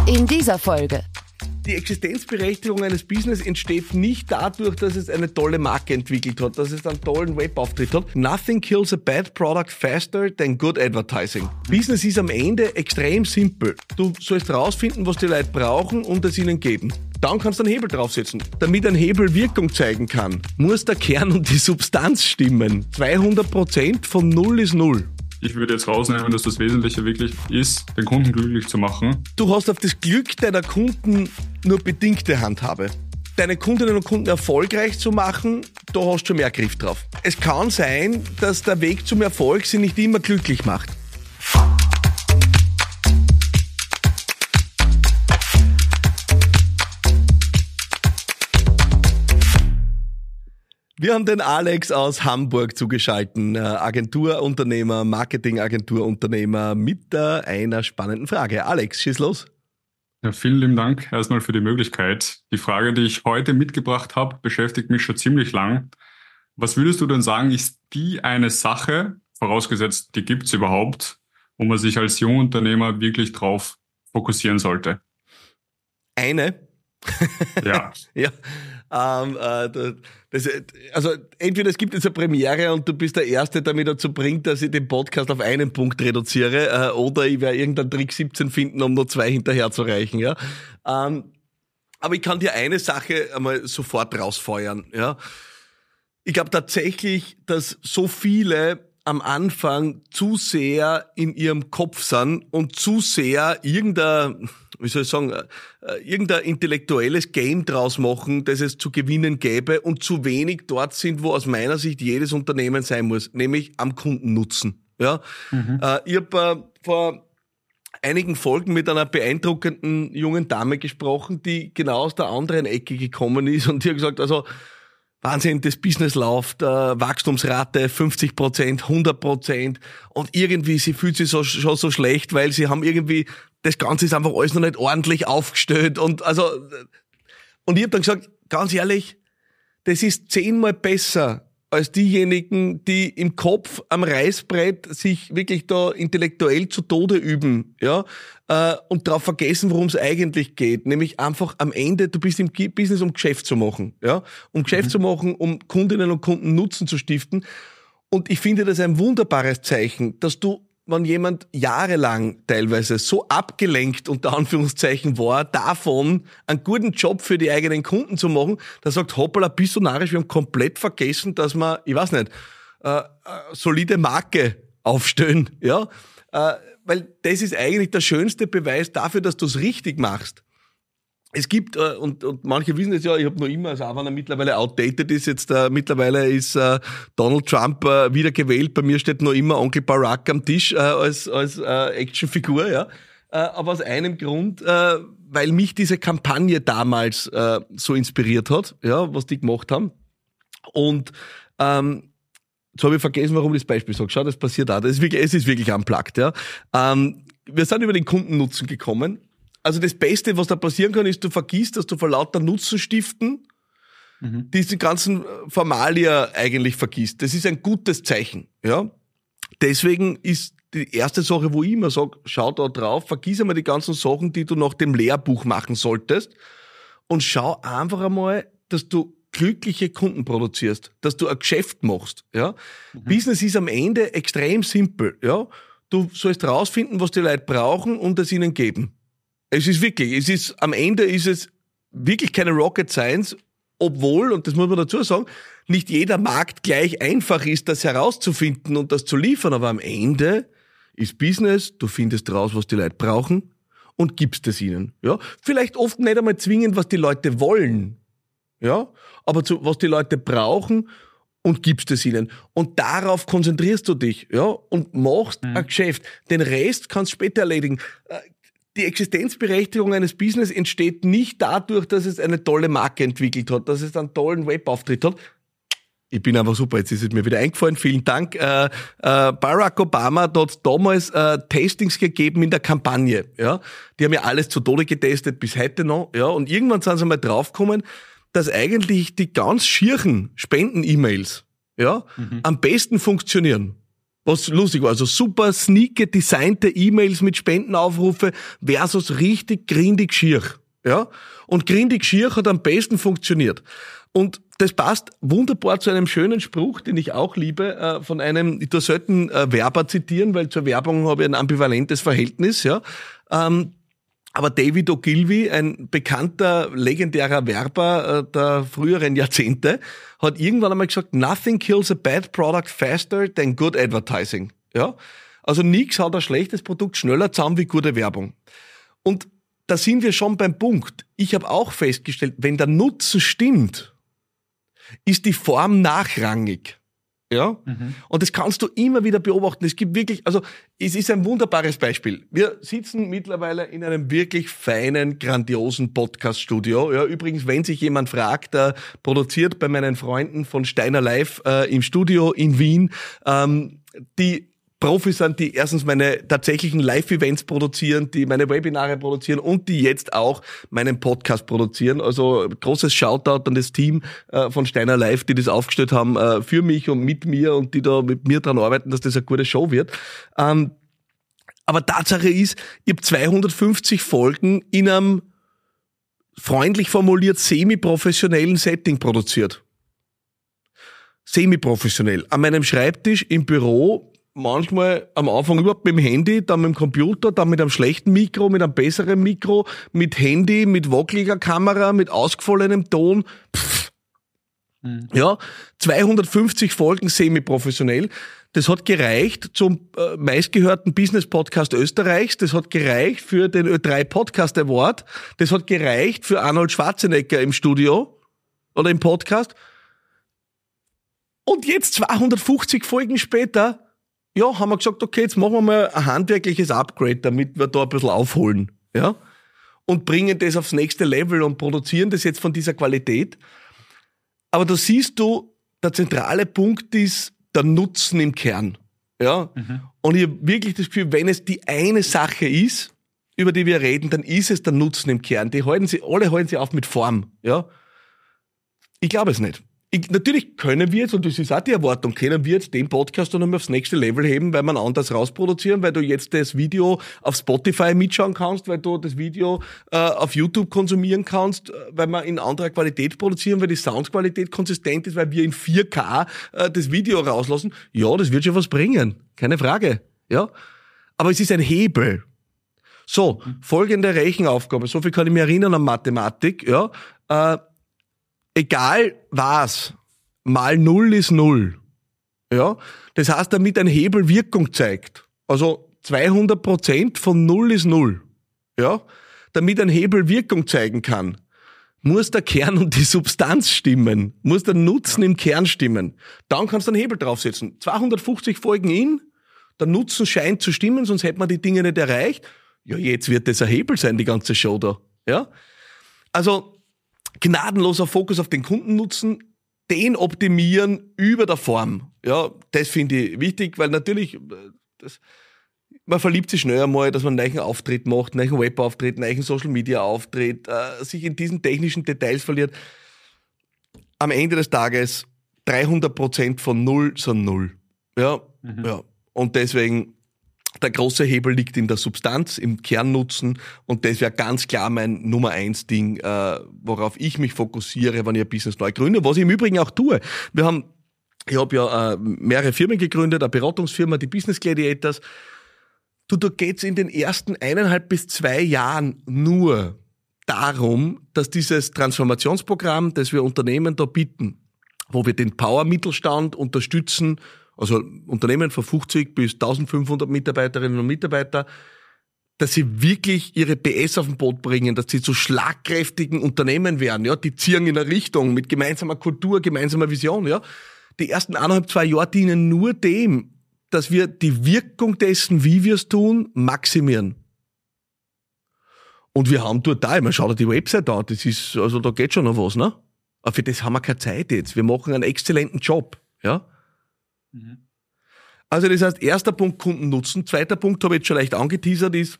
In dieser Folge. Die Existenzberechtigung eines Business entsteht nicht dadurch, dass es eine tolle Marke entwickelt hat, dass es einen tollen Webauftritt hat. Nothing kills a bad product faster than good advertising. Business ist am Ende extrem simpel. Du sollst rausfinden, was die Leute brauchen und es ihnen geben. Dann kannst du einen Hebel draufsetzen. Damit ein Hebel Wirkung zeigen kann, muss der Kern und die Substanz stimmen. 200% von 0 ist 0. Ich würde jetzt rausnehmen, dass das Wesentliche wirklich ist, den Kunden glücklich zu machen. Du hast auf das Glück deiner Kunden nur bedingte Handhabe. Deine Kundinnen und Kunden erfolgreich zu machen, da hast du schon mehr Griff drauf. Es kann sein, dass der Weg zum Erfolg sie nicht immer glücklich macht. Wir haben den Alex aus Hamburg zugeschaltet, Agenturunternehmer, Marketingagenturunternehmer mit einer spannenden Frage. Alex, schieß los. Ja, vielen lieben Dank erstmal für die Möglichkeit. Die Frage, die ich heute mitgebracht habe, beschäftigt mich schon ziemlich lang. Was würdest du denn sagen, ist die eine Sache, vorausgesetzt, die gibt's überhaupt, wo man sich als Jungunternehmer wirklich drauf fokussieren sollte? Eine? Ja. Ja. Also entweder es gibt jetzt eine Premiere und du bist der Erste, der mich dazu bringt, dass ich den Podcast auf einen Punkt reduziere, oder ich werde irgendeinen Trick 17 finden, um nur 2 hinterher zu reichen. Ja. Aber ich kann dir eine Sache einmal sofort rausfeuern. Ja. Ich glaube tatsächlich, dass so viele am Anfang zu sehr in ihrem Kopf sind und zu sehr irgendein intellektuelles Game draus machen, das es zu gewinnen gäbe und zu wenig dort sind, wo aus meiner Sicht jedes Unternehmen sein muss, nämlich am Kundennutzen. Ja? Ich habe vor einigen Folgen mit einer beeindruckenden jungen Dame gesprochen, die genau aus der anderen Ecke gekommen ist und die hat gesagt, also Wahnsinn, das Business läuft, Wachstumsrate 50%, 100% und irgendwie, sie fühlt sich schon so schlecht, weil sie haben irgendwie, das Ganze ist einfach alles noch nicht ordentlich aufgestellt und ich habe dann gesagt, ganz ehrlich, das ist 10-mal besser als diejenigen, die im Kopf am Reißbrett sich wirklich da intellektuell zu Tode üben, ja, und darauf vergessen, worum es eigentlich geht. Nämlich einfach am Ende, du bist im Business, um Geschäft zu machen, ja, um Geschäft zu machen, um Kundinnen und Kunden Nutzen zu stiften. Und ich finde das ein wunderbares Zeichen, dass du, wenn jemand jahrelang teilweise so abgelenkt unter Anführungszeichen war, davon einen guten Job für die eigenen Kunden zu machen, der sagt, hoppala, bist du narrisch, wir haben komplett vergessen, dass wir, ich weiß nicht, solide Marke aufstellen, ja, weil das ist eigentlich der schönste Beweis dafür, dass du es richtig machst. Es gibt, und manche wissen es ja, ich habe noch immer, also auch wenn er mittlerweile outdated ist, jetzt mittlerweile ist Donald Trump wiedergewählt, bei mir steht noch immer Onkel Barack am Tisch als Actionfigur, ja. Aber aus einem Grund, weil mich diese Kampagne damals so inspiriert hat, ja, was die gemacht haben. Und jetzt habe ich vergessen, warum ich das Beispiel sage. Schau, das passiert auch. Es ist wirklich unplugged, ja. Wir sind über den Kundennutzen gekommen. Also das Beste, was da passieren kann, ist, du vergisst, dass du vor lauter Nutzen stiften diese ganzen Formalia eigentlich vergisst. Das ist ein gutes Zeichen, ja. Deswegen ist die erste Sache, wo ich immer sage, schau da drauf, vergiss einmal die ganzen Sachen, die du nach dem Lehrbuch machen solltest und schau einfach einmal, dass du glückliche Kunden produzierst, dass du ein Geschäft machst, ja. Business ist am Ende extrem simpel, ja. Du sollst rausfinden, was die Leute brauchen und es ihnen geben. Am Ende ist es wirklich keine Rocket Science, obwohl, und das muss man dazu sagen, nicht jeder Markt gleich einfach ist, das herauszufinden und das zu liefern, aber am Ende ist Business, du findest raus, was die Leute brauchen und gibst es ihnen, ja. Vielleicht oft nicht einmal zwingend, was die Leute wollen, ja, aber was die Leute brauchen und gibst es ihnen. Und darauf konzentrierst du dich, ja, und machst ein Geschäft. Den Rest kannst du später erledigen. Die Existenzberechtigung eines Business entsteht nicht dadurch, dass es eine tolle Marke entwickelt hat, dass es einen tollen Webauftritt hat. Ich bin einfach super, jetzt ist es mir wieder eingefallen, vielen Dank. Barack Obama hat damals Testings gegeben in der Kampagne. Ja, die haben ja alles zu Tode getestet, bis heute noch. Ja, und irgendwann sind sie mal draufgekommen, dass eigentlich die ganz schierchen Spenden-E-Mails am besten funktionieren. Was lustig war, also super sneaky designte E-Mails mit Spendenaufrufe versus richtig grindig schier. Ja? Und grindig schier hat am besten funktioniert. Und das passt wunderbar zu einem schönen Spruch, den ich auch liebe, von einem, ich tue selten Werber zitieren, weil zur Werbung habe ich ein ambivalentes Verhältnis, ja. Aber David Ogilvy, ein bekannter, legendärer Werber der früheren Jahrzehnte, hat irgendwann einmal gesagt, nothing kills a bad product faster than good advertising. Ja? Also nichts haut ein schlechtes Produkt schneller zusammen wie gute Werbung. Und da sind wir schon beim Punkt. Ich habe auch festgestellt, wenn der Nutzen stimmt, ist die Form nachrangig. Ja? Und das kannst du immer wieder beobachten. Es gibt wirklich, also es ist ein wunderbares Beispiel. Wir sitzen mittlerweile in einem wirklich feinen, grandiosen Podcast-Studio. Ja, übrigens, wenn sich jemand fragt, produziert bei meinen Freunden von Steiner Live im Studio in Wien, die Profis sind, die erstens meine tatsächlichen Live-Events produzieren, die meine Webinare produzieren und die jetzt auch meinen Podcast produzieren. Also großes Shoutout an das Team von Steiner Live, die das aufgestellt haben für mich und mit mir und die da mit mir dran arbeiten, dass das eine gute Show wird. Aber Tatsache ist, ich habe 250 Folgen in einem freundlich formuliert semi-professionellen Setting produziert. Semi-professionell. An meinem Schreibtisch im Büro, manchmal am Anfang überhaupt mit dem Handy, dann mit dem Computer, dann mit einem schlechten Mikro, mit einem besseren Mikro, mit Handy, mit wackeliger Kamera, mit ausgefallenem Ton. Ja, 250 Folgen semi-professionell. Das hat gereicht zum meistgehörten Business-Podcast Österreichs. Das hat gereicht für den Ö3 Podcast Award. Das hat gereicht für Arnold Schwarzenegger im Studio oder im Podcast. Und jetzt 250 Folgen später, ja, haben wir gesagt, okay, jetzt machen wir mal ein handwerkliches Upgrade, damit wir da ein bisschen aufholen, ja, und bringen das aufs nächste Level und produzieren das jetzt von dieser Qualität. Aber da siehst du, der zentrale Punkt ist der Nutzen im Kern, ja. Und ich habe wirklich das Gefühl, wenn es die eine Sache ist, über die wir reden, dann ist es der Nutzen im Kern. Alle halten sie auf mit Form, ja. Ich glaube es nicht. Natürlich können wir jetzt, und das ist auch die Erwartung, können wir jetzt den Podcast dann nochmal aufs nächste Level heben, weil wir ihn anders rausproduzieren, weil du jetzt das Video auf Spotify mitschauen kannst, weil du das Video auf YouTube konsumieren kannst, weil wir in anderer Qualität produzieren, weil die Soundqualität konsistent ist, weil wir in 4K das Video rauslassen. Ja, das wird schon was bringen. Keine Frage. Ja. Aber es ist ein Hebel. So, folgende Rechenaufgabe. So viel kann ich mich erinnern an Mathematik, ja. Egal was, mal 0 ist 0. Ja? Das heißt, damit ein Hebel Wirkung zeigt. Also 200% von 0 ist 0. Ja? Damit ein Hebel Wirkung zeigen kann, muss der Kern und die Substanz stimmen. Muss der Nutzen im Kern stimmen. Dann kannst du einen Hebel draufsetzen. 250 Folgen in, der Nutzen scheint zu stimmen, sonst hätte man die Dinge nicht erreicht. Ja, jetzt wird das ein Hebel sein, die ganze Show da. Ja? Also, gnadenloser Fokus auf den Kundennutzen, den optimieren über der Form. Ja, das finde ich wichtig, weil natürlich, man verliebt sich schnell einmal, dass man einen neuen Auftritt macht, einen neuen Webauftritt, einen neuen Social-Media-Auftritt, sich in diesen technischen Details verliert. Am Ende des Tages 300% von 0 sind 0. Ja, ja. Und deswegen, der große Hebel liegt in der Substanz, im Kernnutzen, und das wäre ganz klar mein Nummer 1 Ding, worauf ich mich fokussiere, wenn ich ein Business neu gründe, was ich im Übrigen auch tue. Ich habe ja mehrere Firmen gegründet, eine Beratungsfirma, die Business Gladiators. Da geht's in den ersten 1,5 bis 2 Jahren nur darum, dass dieses Transformationsprogramm, das wir Unternehmen da bieten, wo wir den Power-Mittelstand unterstützen, also Unternehmen von 50 bis 1500 Mitarbeiterinnen und Mitarbeiter, dass sie wirklich ihre PS auf den Boot bringen, dass sie zu schlagkräftigen Unternehmen werden, ja, die ziehen in eine Richtung mit gemeinsamer Kultur, gemeinsamer Vision, ja. Die ersten 1,5, 2 Jahre dienen nur dem, dass wir die Wirkung dessen, wie wir es tun, maximieren. Und wir haben dort da, man schaut dir die Website an, das ist, also da geht schon noch was, ne? Aber für das haben wir keine Zeit jetzt. Wir machen einen exzellenten Job, ja. Also das heißt, erster Punkt Kundennutzen. Zweiter Punkt, habe ich jetzt schon leicht angeteasert, ist,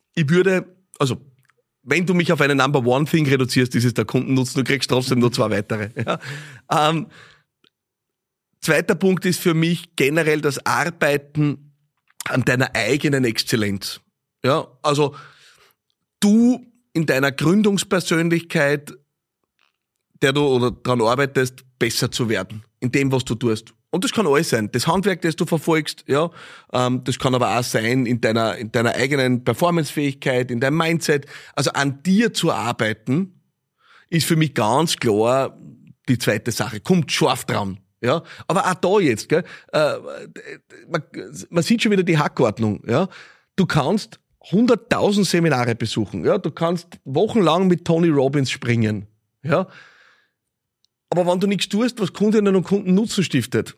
wenn du mich auf eine Number One Thing reduzierst, ist es der Kundennutzen, du kriegst trotzdem nur 2 weitere. Ja. Zweiter Punkt ist für mich generell das Arbeiten an deiner eigenen Exzellenz. Ja, also du in deiner Gründungspersönlichkeit, der du oder dran arbeitest, besser zu werden in dem, was du tust. Und das kann alles sein. Das Handwerk, das du verfolgst, ja, das kann aber auch sein in deiner eigenen Performancefähigkeit, in deinem Mindset. Also an dir zu arbeiten, ist für mich ganz klar die zweite Sache. Kommt scharf dran. Ja, aber auch da jetzt, gell, man sieht schon wieder die Hackordnung, ja. Du kannst 100.000 Seminare besuchen, ja. Du kannst wochenlang mit Tony Robbins springen, ja. Aber wenn du nichts tust, was Kundinnen und Kunden Nutzen stiftet,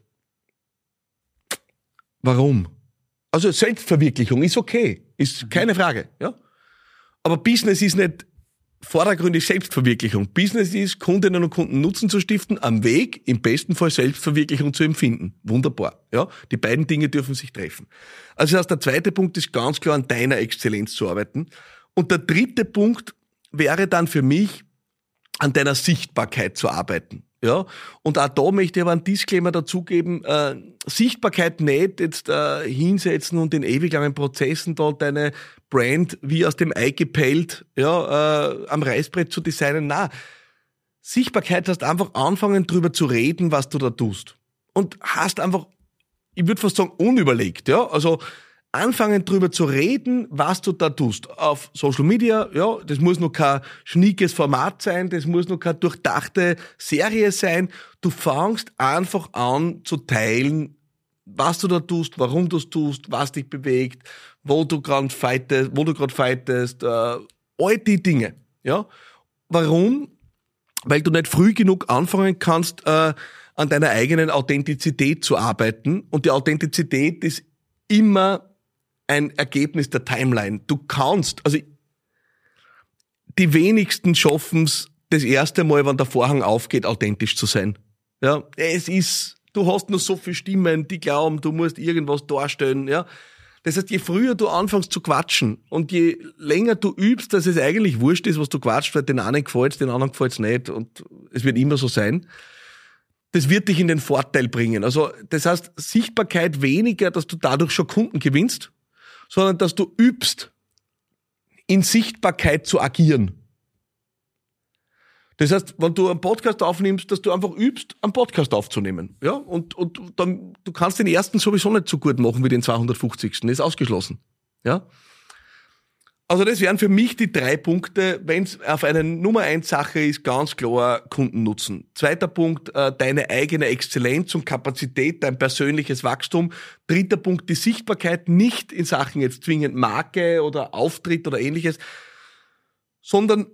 warum? Also Selbstverwirklichung ist okay, ist keine Frage, ja. Aber Business ist nicht vordergründig Selbstverwirklichung. Business ist, Kundinnen und Kunden Nutzen zu stiften, am Weg im besten Fall Selbstverwirklichung zu empfinden. Wunderbar. Ja, die beiden Dinge dürfen sich treffen. Also das heißt, der zweite Punkt ist ganz klar, an deiner Exzellenz zu arbeiten. Und der dritte Punkt wäre dann für mich, an deiner Sichtbarkeit zu arbeiten. Ja, und auch da möchte ich aber einen Disclaimer dazugeben, Sichtbarkeit nicht jetzt hinsetzen und in ewig langen Prozessen da deine Brand wie aus dem Ei gepellt, ja, am Reißbrett zu designen. Nein, Sichtbarkeit heißt einfach anfangen drüber zu reden, was du da tust. Und hast einfach, ich würde fast sagen, unüberlegt, ja, also anfangen drüber zu reden, was du da tust. Auf Social Media, ja, das muss noch kein schniekes Format sein, das muss noch keine durchdachte Serie sein. Du fängst einfach an zu teilen, was du da tust, warum du es tust, was dich bewegt, wo du gerade fightest, all die Dinge, ja. Warum? Weil du nicht früh genug anfangen kannst, an deiner eigenen Authentizität zu arbeiten. Und die Authentizität ist immer ein Ergebnis der Timeline. Du kannst, also die wenigsten schaffen es das erste Mal, wenn der Vorhang aufgeht, authentisch zu sein. Ja, du hast nur so viele Stimmen, die glauben, du musst irgendwas darstellen, ja. Das heißt, je früher du anfängst zu quatschen und je länger du übst, dass es eigentlich wurscht ist, was du quatschst, weil den einen gefällt's, den anderen gefällt's nicht und es wird immer so sein, das wird dich in den Vorteil bringen. Also, das heißt, Sichtbarkeit weniger, dass du dadurch schon Kunden gewinnst, sondern dass du übst, in Sichtbarkeit zu agieren. Das heißt, wenn du einen Podcast aufnimmst, dass du einfach übst, einen Podcast aufzunehmen. Ja, und dann, du kannst den ersten sowieso nicht so gut machen wie den 250. Ist ausgeschlossen. Ja. Also das wären für mich die 3 Punkte, wenn es auf eine Nummer 1 Sache ist, ganz klar Kundennutzen. Zweiter Punkt, deine eigene Exzellenz und Kapazität, dein persönliches Wachstum. Dritter Punkt, die Sichtbarkeit, nicht in Sachen jetzt zwingend Marke oder Auftritt oder ähnliches, sondern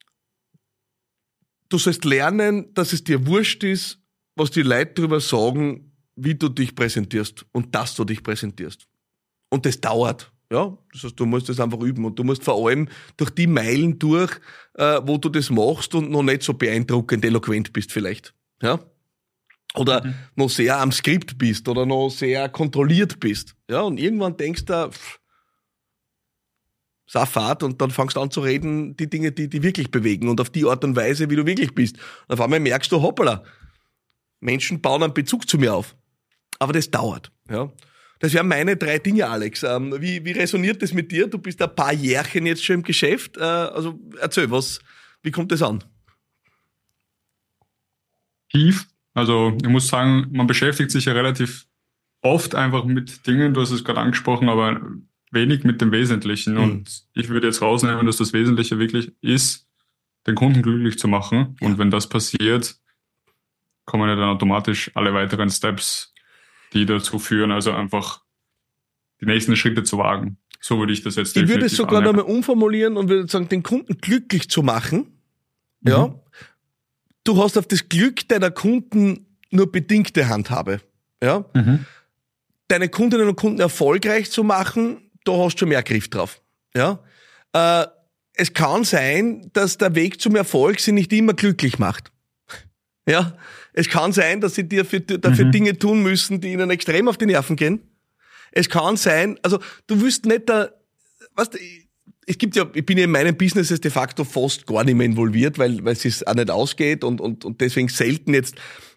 du sollst lernen, dass es dir wurscht ist, was die Leute darüber sagen, wie du dich präsentierst und dass du dich präsentierst. Und das dauert. Ja, das heißt, du musst das einfach üben und du musst vor allem durch die Meilen durch, wo du das machst und noch nicht so beeindruckend eloquent bist vielleicht. Ja? Oder noch sehr am Skript bist oder noch sehr kontrolliert bist. Ja, und irgendwann denkst du, Saffat, und dann fangst du an zu reden, die Dinge, die wirklich bewegen und auf die Art und Weise, wie du wirklich bist. Und auf einmal merkst du, hoppala, Menschen bauen einen Bezug zu mir auf. Aber das dauert. Ja. Das wären meine 3 Dinge, Alex. Wie resoniert das mit dir? Du bist ein paar Jährchen jetzt schon im Geschäft. Also erzähl, wie kommt das an? Tief. Also ich muss sagen, man beschäftigt sich ja relativ oft einfach mit Dingen, du hast es gerade angesprochen, aber wenig mit dem Wesentlichen. Und ich würde jetzt rausnehmen, dass das Wesentliche wirklich ist, den Kunden glücklich zu machen. Ja. Und wenn das passiert, kommen ja dann automatisch alle weiteren Steps, die dazu führen, also einfach die nächsten Schritte zu wagen. So würde ich das jetzt definitiv Ich würde es sogar nochmal umformulieren und würde sagen, den Kunden glücklich zu machen. Ja. Du hast auf das Glück deiner Kunden nur bedingte Handhabe. Ja. Deine Kundinnen und Kunden erfolgreich zu machen, da hast du schon mehr Griff drauf. Ja. Es kann sein, dass der Weg zum Erfolg sie nicht immer glücklich macht. Ja. Es kann sein, dass sie dafür Dinge tun müssen, die ihnen extrem auf die Nerven gehen. Es kann sein, also du wirst nicht es gibt ja, ich bin ja in meinen Businesses de facto fast gar nicht mehr involviert, weil es sich auch nicht ausgeht und deswegen selten jetzt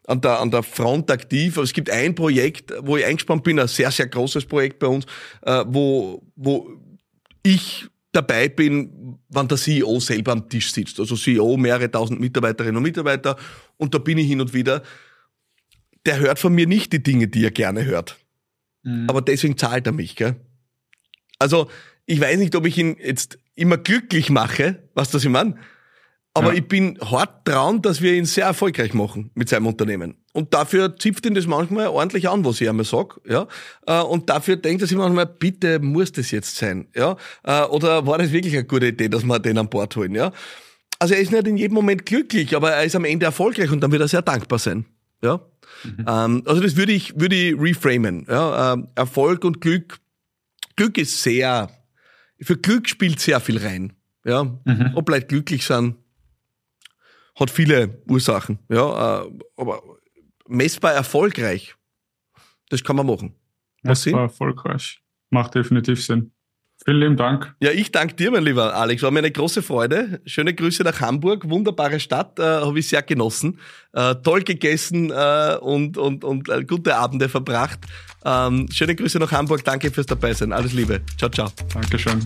an der Front aktiv. Aber es gibt ein Projekt, wo ich eingespannt bin, ein sehr, sehr großes Projekt bei uns, wo ich dabei bin, wenn der CEO selber am Tisch sitzt. Also CEO, mehrere tausend Mitarbeiterinnen und Mitarbeiter. Und da bin ich hin und wieder. Der hört von mir nicht die Dinge, die er gerne hört. Aber deswegen zahlt er mich, gell? Also, ich weiß nicht, ob ich ihn jetzt immer glücklich mache, was das ich meine. Aber ich bin hart dran, dass wir ihn sehr erfolgreich machen mit seinem Unternehmen. Und dafür zipft ihn das manchmal ordentlich an, was ich einmal sag, ja. Und dafür denkt er sich manchmal, bitte muss das jetzt sein, ja. Oder war das wirklich eine gute Idee, dass wir den an Bord holen, ja. Also er ist nicht in jedem Moment glücklich, aber er ist am Ende erfolgreich und dann wird er sehr dankbar sein, ja. Also das würde ich reframen, ja. Erfolg und Glück ist für Glück spielt sehr viel rein, ja. Ob Leute glücklich sind, hat viele Ursachen, ja, aber messbar erfolgreich, das kann man machen. Messbar erfolgreich, macht definitiv Sinn. Vielen lieben Dank. Ja, ich danke dir, mein lieber Alex, war mir eine große Freude. Schöne Grüße nach Hamburg, wunderbare Stadt, habe ich sehr genossen, toll gegessen und gute Abende verbracht. Schöne Grüße nach Hamburg, danke fürs Dabeisein, alles Liebe, ciao, ciao. Dankeschön.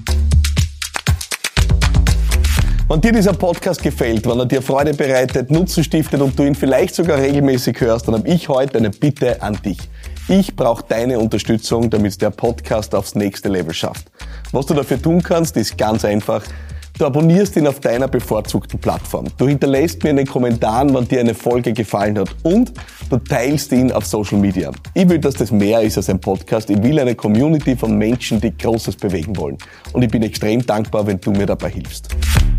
Wenn dir dieser Podcast gefällt, wenn er dir Freude bereitet, Nutzen stiftet und du ihn vielleicht sogar regelmäßig hörst, dann habe ich heute eine Bitte an dich. Ich brauche deine Unterstützung, damit der Podcast aufs nächste Level schafft. Was du dafür tun kannst, ist ganz einfach. Du abonnierst ihn auf deiner bevorzugten Plattform. Du hinterlässt mir in den Kommentaren, wann dir eine Folge gefallen hat und du teilst ihn auf Social Media. Ich will, dass das mehr ist als ein Podcast. Ich will eine Community von Menschen, die Großes bewegen wollen. Und ich bin extrem dankbar, wenn du mir dabei hilfst.